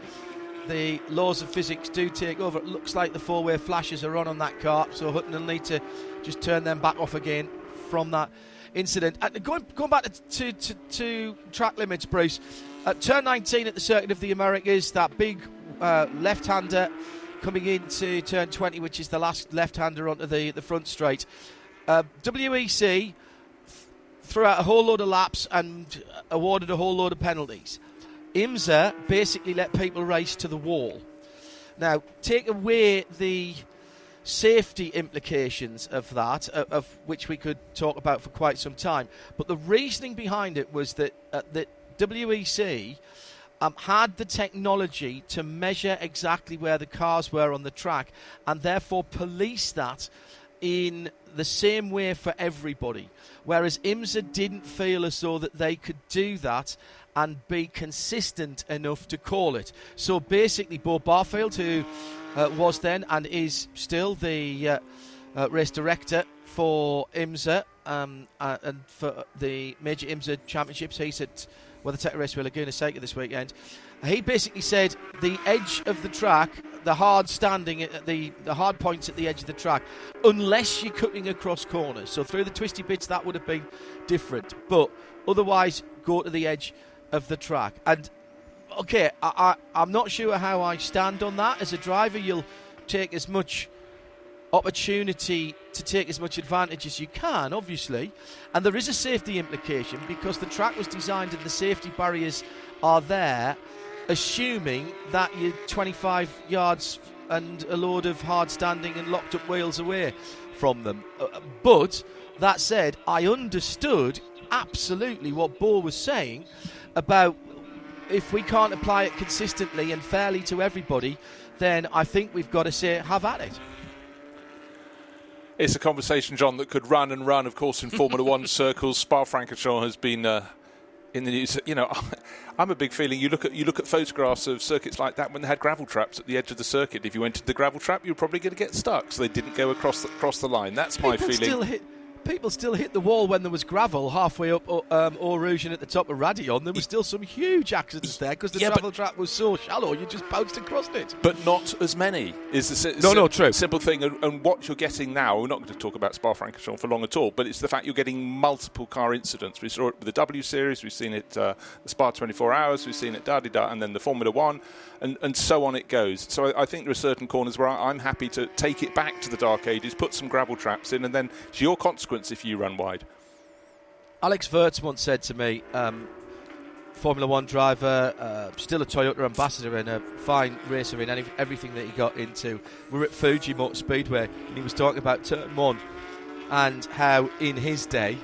the laws of physics do take over. It looks like the four-way flashes are on on that car, so Hutton will need to just turn them back off again from that incident. And going, going back to, to, to track limits, Bruce, at turn nineteen at the Circuit of the Americas, that big uh, left-hander coming into turn twenty, which is the last left-hander onto the, the front straight. Uh, W E C threw out a whole load of laps and awarded a whole load of penalties. IMSA basically let people race to the wall. Now, take away the safety implications of that, of, of which we could talk about for quite some time, but the reasoning behind it was that, uh, that W E C Um, had the technology to measure exactly where the cars were on the track and therefore police that in the same way for everybody. Whereas IMSA didn't feel as though that they could do that and be consistent enough to call it. So basically, Bo Barfield, who uh, was then and is still the uh, uh, race director for IMSA um, uh, and for the major IMSA championships, he's at WeatherTech Raceway Laguna Seca this weekend. He basically said the edge of the track, the hard standing, at the, the hard points at the edge of the track, unless you're cutting across corners. So through the twisty bits, that would have been different. But otherwise, go to the edge of the track. And, okay, I, I, I'm not sure how I stand on that. As a driver, you'll take as much opportunity to take as much advantage as you can, obviously, and there is a safety implication because the track was designed and the safety barriers are there, assuming that you're twenty-five yards and a load of hard standing and locked up wheels away from them. Uh, but that said, I understood absolutely what Bo was saying about if we can't apply it consistently and fairly to everybody, then I think we've got to say have at it. It's a conversation, John, that could run and run, of course, in Formula One circles. Spa-Francorchamps has been uh, in the news. You know, I'm a big feeling. You look at you look at photographs of circuits like that when they had gravel traps at the edge of the circuit. If you went to the gravel trap, you were probably going to get stuck. So they didn't go across the, across the line. That's my People feeling. Still hit, people still hit the wall when there was gravel halfway up um, Eau Rouge and at the top of Radion. There were still some huge accidents there because the yeah, gravel trap was so shallow you just bounced across it. But not as many is the si- no, si- no, true. simple thing. And, and what you're getting now, we're not going to talk about Spa-Francorchamps for long at all, but it's the fact you're getting multiple car incidents. We saw it with the W Series, we've seen it uh, the Spa twenty-four hours, we've seen it da-di-da, and then the Formula One, and, and so on it goes. So I, I think there are certain corners where I, I'm happy to take it back to the dark ages, put some gravel traps in, and then it's your consequence if you run wide. Alex Wirtz once said to me, um, Formula One driver, uh, still a Toyota ambassador and a fine racer in any, everything that he got into. We were at Fuji Motor Speedway and he was talking about turn one and how in his day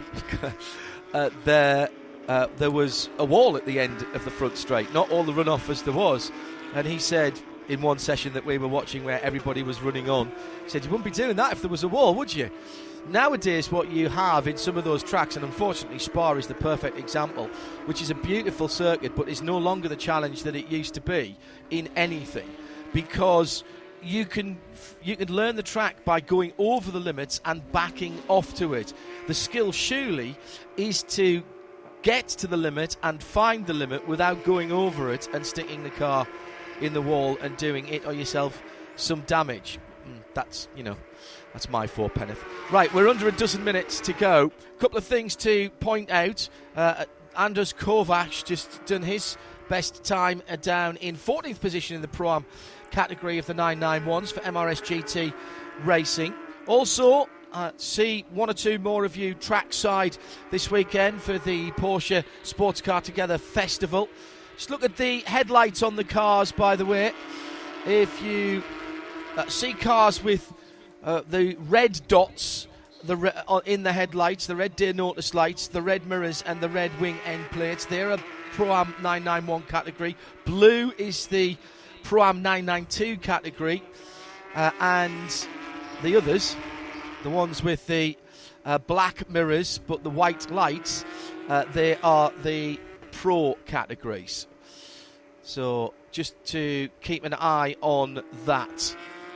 uh, there uh, there was a wall at the end of the front straight, not all the runoff as there was. And he said in one session that we were watching where everybody was running on, he said, you wouldn't be doing that if there was a wall, would you? Nowadays, what you have in some of those tracks, and unfortunately Spa is the perfect example, which is a beautiful circuit, but is no longer the challenge that it used to be in anything, because you can you can learn the track by going over the limits and backing off to it. The skill surely is to get to the limit and find the limit without going over it and sticking the car in the wall and doing it or yourself some damage. That's, you know, that's my fourpenneth. Right, we're under a dozen minutes to go. A couple of things to point out. Uh, Anders Kovac just done his best time uh, down in fourteenth position in the Pro-Am category of the nine ninety-ones for M R S G T Racing. Also, uh, see one or two more of you trackside this weekend for the Porsche Sports Car Together Festival. Just look at the headlights on the cars, by the way. If you uh, see cars with uh, the red dots the re- uh, in the headlights, the red day notice lights, the red mirrors and the red wing end plates, they're a Pro-Am nine ninety-one category. Blue is the Pro-Am nine ninety-two category. Uh, and the others, the ones with the uh, black mirrors but the white lights, uh, they are the Pro categories. So just to keep an eye on that.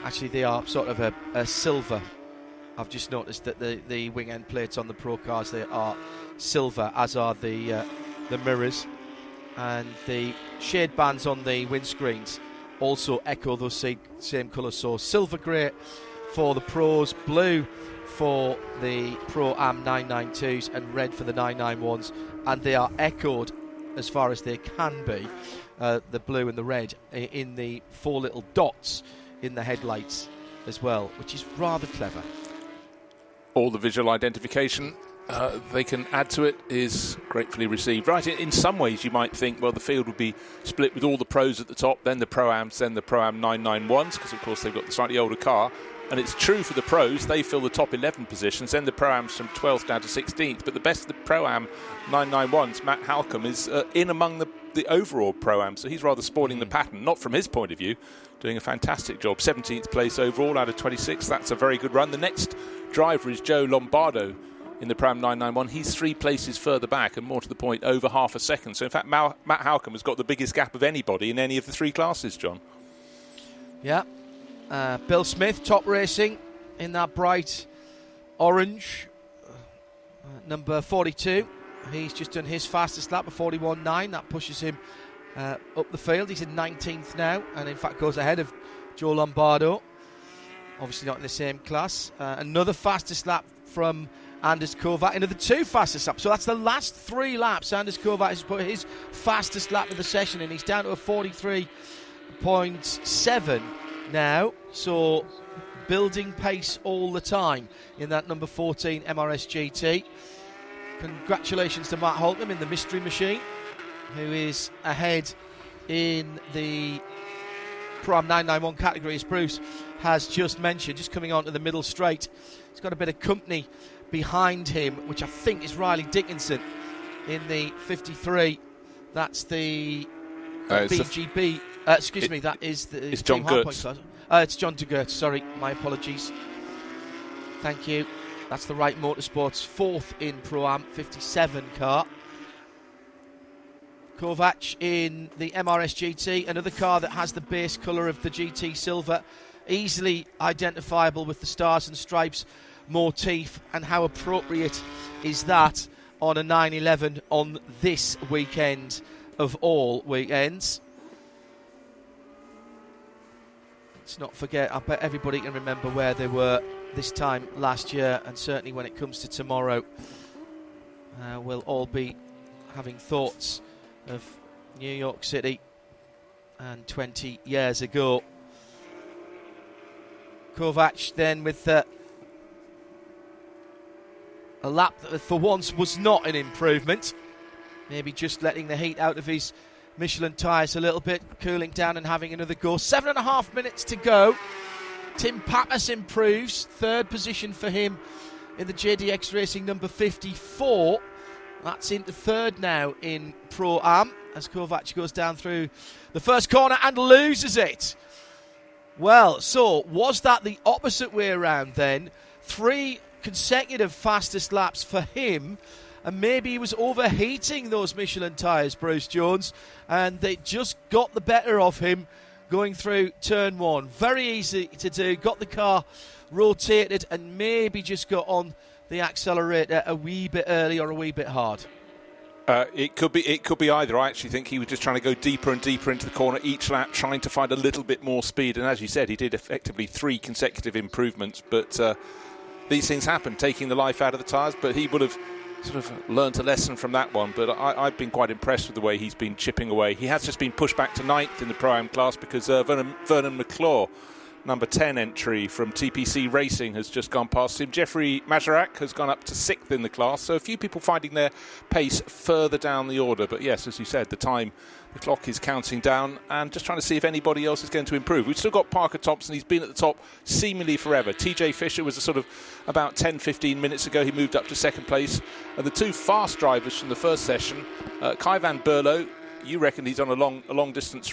Actually, they are sort of a, a silver. I've just noticed that the, the wing end plates on the Pro cars, they are silver, as are the uh, the mirrors. And the shade bands on the windscreens also echo those same, same colours. So silver grey for the Pros, blue for the Pro-Am nine ninety-twos, and red for the nine ninety-ones. And they are echoed as far as they can be, uh, the blue and the red, in the four little dots in the headlights as well, which is rather clever. All the visual identification uh, they can add to it is gratefully received. Right, in some ways you might think, well, the field would be split with all the Pros at the top, then the Pro-Ams, then the Pro-Am nine ninety-ones, because of course they've got the slightly older car. And it's true for the Pros, they fill the top eleven positions, then the Pro-Ams from twelfth down to sixteenth. But the best of the Pro-Am nine ninety-ones, Matt Halcombe, is uh, in among the, the overall Pro-Am, so he's rather spoiling mm. the pattern, not from his point of view, doing a fantastic job. seventeenth place overall out of twenty-six, that's a very good run. The next driver is Joe Lombardo in the Pro-Am nine ninety-one. He's three places further back, and more to the point, over half a second. So in fact, Mal- Matt Halcombe has got the biggest gap of anybody in any of the three classes, John. Yeah. Uh, Bill Smith, top racing in that bright orange, uh, number forty-two. He's just done his fastest lap of forty-one nine. That pushes him uh, up the field. He's in nineteenth now, and in fact goes ahead of Joe Lombardo. Obviously not in the same class. Uh, another fastest lap from Anders Kovac. Another two fastest laps. So that's the last three laps. Anders Kovac has put his fastest lap of the session in. He's down to a forty-three point seven now, so building pace all the time in that number fourteen M R S G T. Congratulations to Matt Halcombe in the Mystery Machine, who is ahead in the Pro-Am nine ninety-one category, as Bruce has just mentioned, just coming onto the middle straight. He's got a bit of company behind him, which I think is Riley Dickinson in the fifty-three. That's the uh, B G B. Uh, excuse it, me, that is the it's John Gertz. Uh, it's John de Gertz, sorry, my apologies. Thank you. That's the Wright Motorsports fourth in Pro-Am fifty-seven car. Kovac in the M R S G T, another car that has the base colour of the G T silver, easily identifiable with the stars and stripes motif. And how appropriate is that on a nine eleven on this weekend of all weekends? Let's not forget, I bet everybody can remember where they were this time last year, and certainly when it comes to tomorrow, uh, we'll all be having thoughts of New York City and twenty years ago. Kovac then with uh, a lap that for once was not an improvement, maybe just letting the heat out of his Michelin tyres a little bit, cooling down and having another go. Seven and a half minutes to go. Tim Pappas improves. Third position for him in the J D X Racing number fifty-four. That's into third now in Pro-Am as Kovac goes down through the first corner and loses it. Well, so was that the opposite way around then? Three consecutive fastest laps for him. And maybe he was overheating those Michelin tyres, Bruce Jones, and they just got the better of him going through turn one. Very easy to do. Got the car rotated and maybe just got on the accelerator a wee bit early or a wee bit hard. Uh, it could be it could be either. I actually think he was just trying to go deeper and deeper into the corner each lap, trying to find a little bit more speed. And as you said, he did effectively three consecutive improvements. But uh, these things happen, taking the life out of the tyres. But he would have sort of learnt a lesson from that one. But I, I've been quite impressed with the way he's been chipping away. He has just been pushed back to ninth in the Pro-Am class because uh, Vernon, Vernon McClure, number ten entry from T P C Racing, has just gone past him. Jeffrey Majorak has gone up to sixth in the class. So a few people finding their pace further down the order. But yes, as you said, the time, the clock is counting down and just trying to see if anybody else is going to improve. We've still got Parker Thompson. He's been at the top seemingly forever. T J Fisher was a sort of about ten fifteen minutes ago. He moved up to second place. And the two fast drivers from the first session, uh, Kai van Berlo, you reckon he's on a long a long distance run.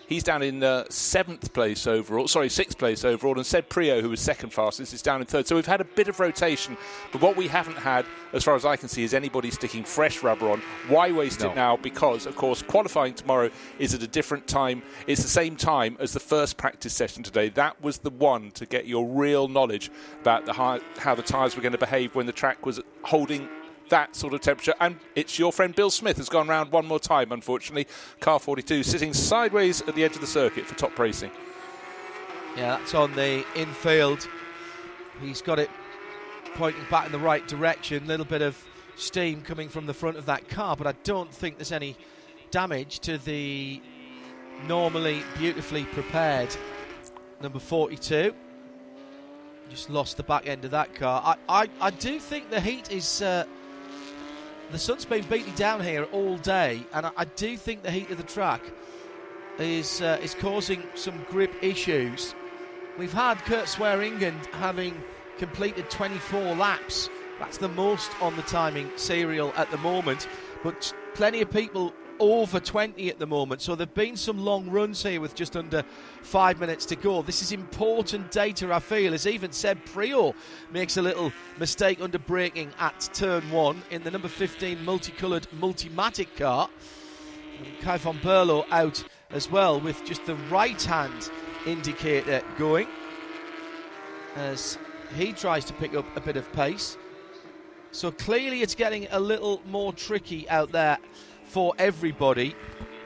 He's down in uh, seventh place overall, sorry, sixth place overall, and Seb Prio, who was second fastest, is down in third. So we've had a bit of rotation, but what we haven't had, as far as I can see, is anybody sticking fresh rubber on. Why waste no. it now? Because, of course, qualifying tomorrow is at a different time. It's the same time as the first practice session today. That was the one to get your real knowledge about the high, how the tyres were going to behave when the track was holding that sort of temperature. And it's your friend Bill Smith has gone round one more time, unfortunately. Car forty-two sitting sideways at the edge of the circuit for top racing. Yeah, that's on the infield. He's got it pointing back in the right direction. A little bit of steam coming from the front of that car, but I don't think there's any damage to the normally beautifully prepared number forty-two. Just lost the back end of that car. I, I, I do think the heat is... Uh, the sun's been beating down here all day, and I, I do think the heat of the track is uh, is causing some grip issues. We've had Kurt Swearingen having completed twenty-four laps. That's the most on the timing serial at the moment, but plenty of people over twenty at the moment. So there have been some long runs here with just under five minutes to go. This is important data, I feel, as even Seb Prio makes a little mistake under braking at turn one in the number fifteen multicoloured Multimatic car. And Kai von Berlo out as well with just the right-hand indicator going as he tries to pick up a bit of pace. So clearly it's getting a little more tricky out there for everybody.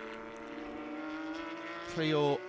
Prio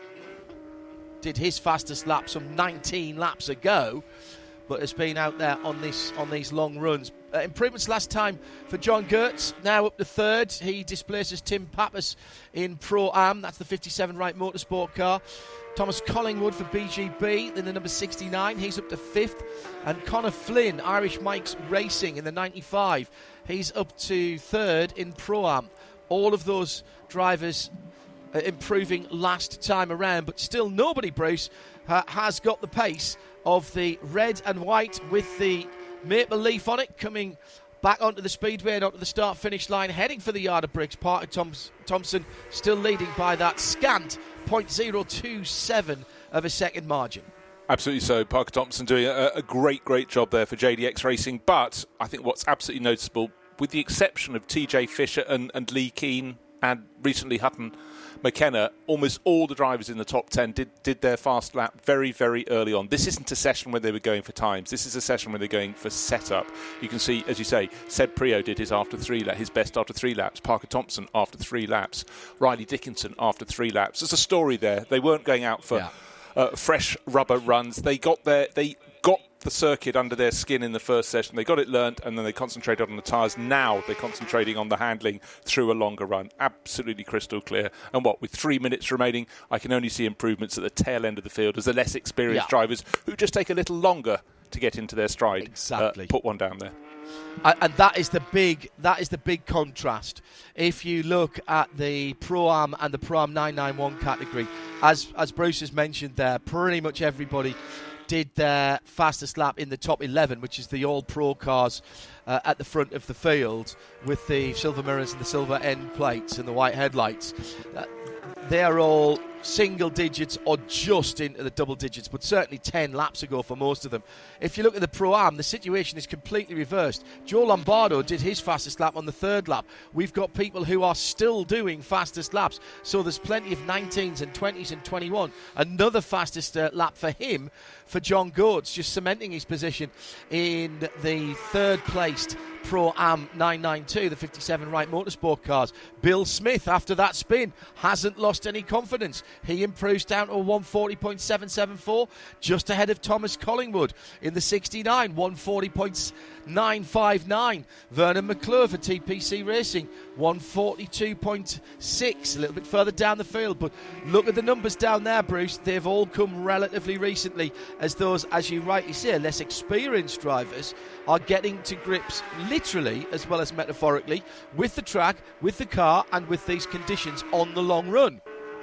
did his fastest lap some nineteen laps ago, but has been out there on this on these long runs. Uh, improvements last time for John Gertz, now up to third. He displaces Tim Pappas in Pro-Am. That's the fifty-seven Wright Motorsport car. Thomas Collingwood for B G B in the number sixty-nine. He's up to fifth. And Connor Flynn, Irish Mike's Racing in the ninety-five. He's up to third in Pro-Am. All of those drivers uh, improving last time around, but still nobody, Bruce, uh, has got the pace of the red and white with the maple leaf on it, coming back onto the speedway and onto the start-finish line, heading for the yard of bricks. Parker Thoms- Thompson still leading by that scant zero point zero two seven of a second margin. Absolutely so. Parker Thompson doing a, a great, great job there for J D X Racing. But I think what's absolutely noticeable, with the exception of T J Fisher and, and Lee Keane and recently Hutton McKenna, almost all the drivers in the top ten did, did their fast lap very, very early on. This isn't a session where they were going for times. This is a session where they're going for setup. You can see, as you say, Seb Prio did his after three la- his best after three laps. Parker Thompson after three laps. Riley Dickinson after three laps. There's a story there. They weren't going out for yeah. uh, fresh rubber runs. They got their... They got the circuit under their skin in the first session. They got it learnt, and then they concentrated on the tyres. Now they're concentrating on the handling through a longer run. Absolutely crystal clear. And what, with three minutes remaining, I can only see improvements at the tail end of the field as the less experienced yeah. drivers who just take a little longer to get into their stride. Exactly. Uh, put one down there. And that is the big that is the big contrast. If you look at the Pro-Am and the Pro-Am nine ninety-one category, as as Bruce has mentioned there, pretty much everybody did their fastest lap in the top eleven, which is the all-pro cars uh, at the front of the field with the silver mirrors and the silver end plates and the white headlights. Uh, they're all single digits or just into the double digits, but certainly ten laps ago for most of them. If you look at the Pro-Am, the situation is completely reversed. Joe Lombardo did his fastest lap on the third lap. We've got people who are still doing fastest laps, so there's plenty of nineteens and twenties and twenty-one. Another fastest uh, lap for him, for John Goetz, just cementing his position in the third placed Pro-Am nine ninety-two, the fifty-seven Wright Motorsport cars. Bill Smith, after that spin, hasn't lost any confidence. He improves down to a one forty point seven seven four, just ahead of Thomas Collingwood in the sixty-nine, one forty point nine five nine. Vernon McClure for T P C Racing, one forty-two point six, a little bit further down the field. But look at the numbers down there, Bruce. They've all come relatively recently, as those, as you rightly say, less experienced drivers are getting to grips, literally as well as metaphorically, with the track, with the car, and with these conditions on the long run.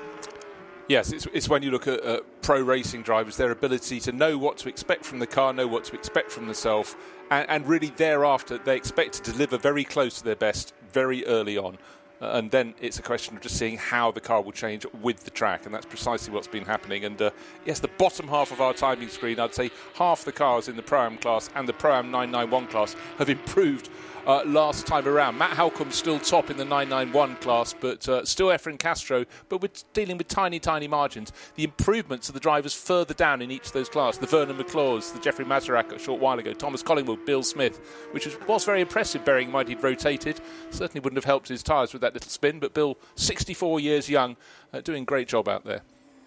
Yes, it's, it's when you look at uh, pro racing drivers, their ability to know what to expect from the car, know what to expect from themselves, and, and really thereafter they expect to deliver very close to their best very early on. and then it's a question of just seeing how the car will change with the track, and that's precisely what's been happening. And uh, yes, the bottom half of our timing screen, I'd say half the cars in the Pro-Am class and the Pro-Am nine ninety-one class have improved Uh, last time around. Matt Halcombe's still top in the nine ninety-one class, but uh, still Efren Castro, but we're dealing with tiny, tiny margins. The improvements of the drivers further down in each of those classes, the Vernon McClaws, the Jeffrey Mazarak a short while ago, Thomas Collingwood, Bill Smith, which was, was very impressive, bearing in mind he'd rotated. Certainly wouldn't have helped his tyres with that little spin, but Bill, sixty-four years young, uh, doing a great job out there.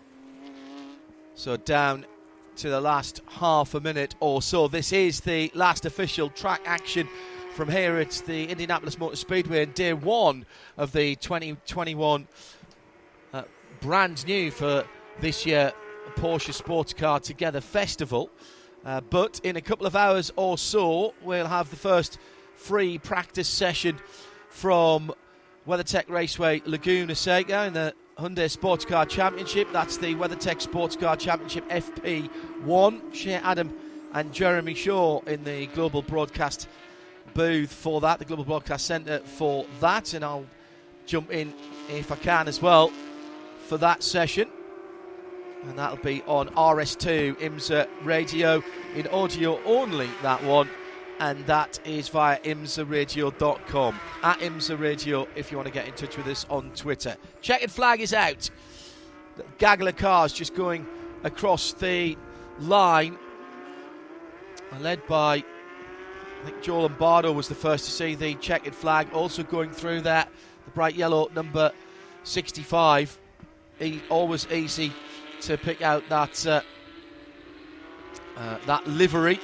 So down to the last half a minute or so. This is the last official track action from here at the Indianapolis Motor Speedway in day one of the twenty twenty-one uh, brand new for this year Porsche Sports Car Together Festival. Uh, but in a couple of hours or so, we'll have the first free practice session from WeatherTech Raceway Laguna Seca in the Hyundai Sports Car Championship. That's the WeatherTech Sports Car Championship F P one. Shea Adam and Jeremy Shaw in the global broadcast booth for that, the Global Broadcast Centre for that, and I'll jump in if I can as well for that session, and that'll be on R S two IMSA Radio in audio only, that one, and that is via imsa radio dot com, at IMSA Radio if you want to get in touch with us on Twitter. Checkered flag is out. The gaggle of cars just going across the line, led by, I think Joe Lombardo was the first to see the checkered flag. Also going through that, the bright yellow number sixty-five. E- always easy to pick out that uh, uh, that livery.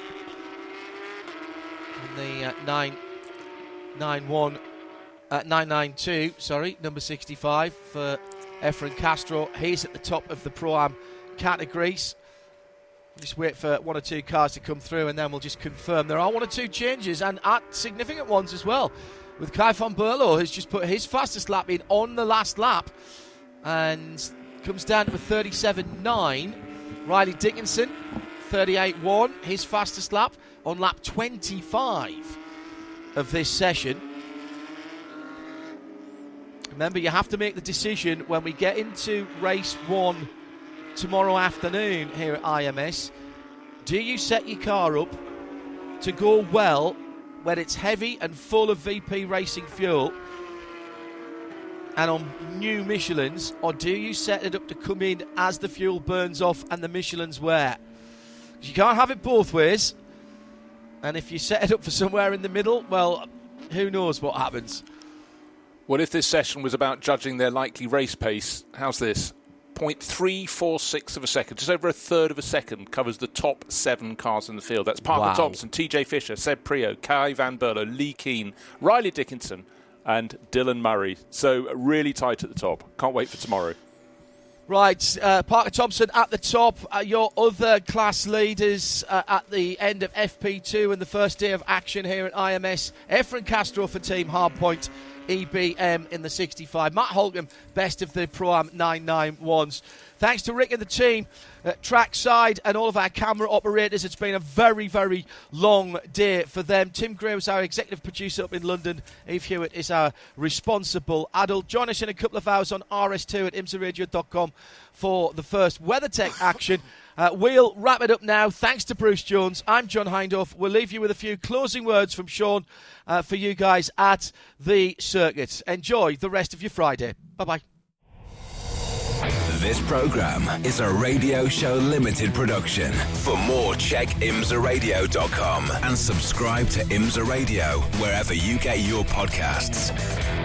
And the uh, nine ninety-one, uh, nine ninety-two, sorry, number sixty-five for Efren Castro. He's at the top of the Pro-Am categories. Just wait for one or two cars to come through, and then we'll just confirm there are one or two changes, and at significant ones as well, with Kai van Berlo, who's just put his fastest lap in on the last lap and comes down to a thirty-seven nine. Riley Dickinson, thirty-eight one, his fastest lap on lap twenty-five of this session. Remember, you have to make the decision when we get into race one tomorrow afternoon here at I M S. Do you set your car up to go well when it's heavy and full of V P Racing fuel and on new Michelins, or do you set it up to come in as the fuel burns off and the Michelin's wear? You can't have it both ways, and if you set it up for somewhere in the middle, well, who knows what happens. Well, if this session was about judging their likely race pace, how's this? zero point three four six of a second, just over a third of a second, covers the top seven cars in the field. That's Parker Wow. Thompson, T J Fisher, Seb Prio, Kai van Berlo, Lee Keane, Riley Dickinson and Dylan Murray. So really tight at the top. Can't wait for tomorrow. Right, uh, Parker Thompson at the top. Uh, your other class leaders uh, at the end of F P two and the first day of action here at I M S. Efren Castro for Team Hardpoint, E B M in the sixty-five. Matt Holcomb, best of the Pro-Am nine ninety-ones. Thanks to Rick and the team at trackside and all of our camera operators. It's been a very, very long day for them. Tim Gray was our executive producer up in London. Eve Hewitt is our responsible adult. Join us in a couple of hours on R S two at imsa radio dot com for the first WeatherTech action. Uh, we'll wrap it up now. Thanks to Bruce Jones. I'm John Hindhaugh. We'll leave you with a few closing words from Sean uh, for you guys at the circuit. Enjoy the rest of your Friday. Bye-bye. This programme is a Radio Show Limited production. For more, check imsa radio dot com and subscribe to IMSA Radio wherever you get your podcasts.